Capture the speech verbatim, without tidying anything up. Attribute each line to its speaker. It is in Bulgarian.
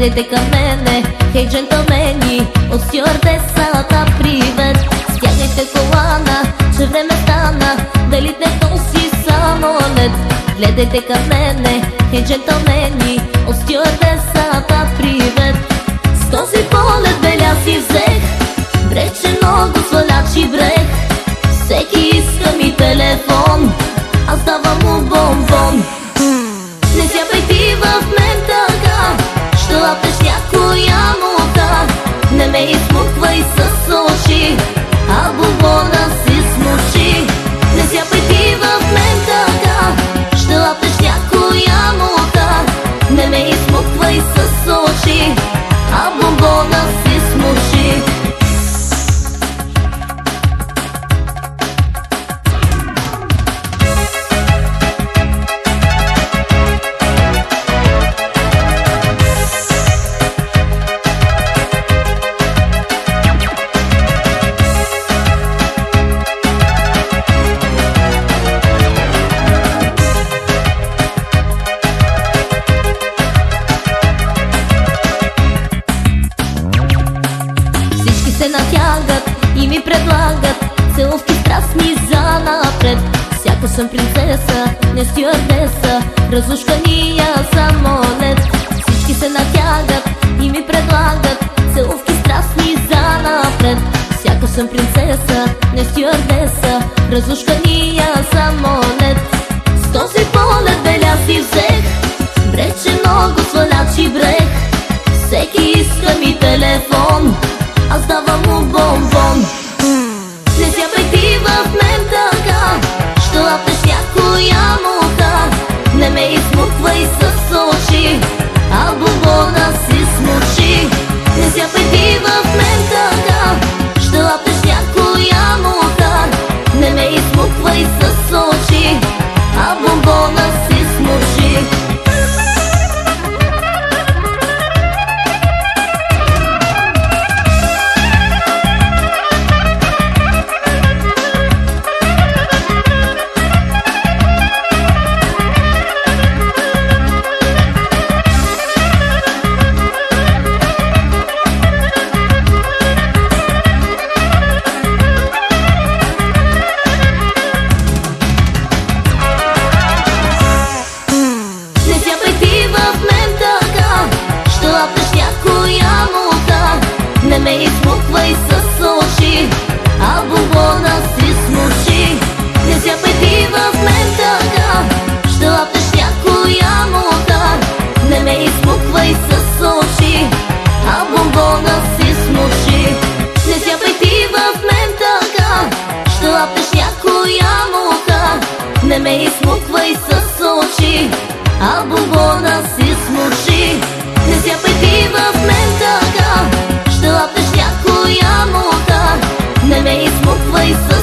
Speaker 1: Гледайте към мене, хей джентълмени, от стюардесата привет. Стягайте колана, че време стана да литне този самолет. Гледайте към мене, хей джентълмени, от стюардесата привет. С този полет беля си взех, брече много свалячи брех. Всеки иска ми телефон, аз давам му бомбон. Не сяпай ти в мен така, ще лапнеш някоя мука. Не ме измуквай с очи, а бомбона си смучи. Не сяпай ти в мен така, ще лапнеш някоя мука. Не ме измуквай с очи, а бомбона си смучи. Се натягат и ми предлагат целувки страстни за напред. Сяка съм принцеса, не стюардеса, разушкания самолет. Всички се натягат и ми предлагат целувки страстни за напред. Сяка съм принцеса, не стюардеса, разушкания самолет. С този полет беля си взех, брече много свалячи брех. Всеки иска ми телефон, аз давам му бомбон. Не сяпай ти в мен така, ще лапнеш някоя мука. Не ме измуквай с очи, а бомбона си смучи. Не сяпай ти в мен така, ще лапнеш някоя мука. Не ме измуквай с очи, а бомбона си смучи. Не ме измуквай с очи, а бомбона си смучи. Не сяпай ти в мен така, ще лапнеш някоя мука. Не ме измуквай с очи, а бомбона си смучи. Не сяпай ти в мен така, ще лапнеш някоя мука. Не ме измуквай с очи, а бомбона си смучи. Не сяпай ти в мен така, ще лапнеш някоя мука. Не ме измуквай с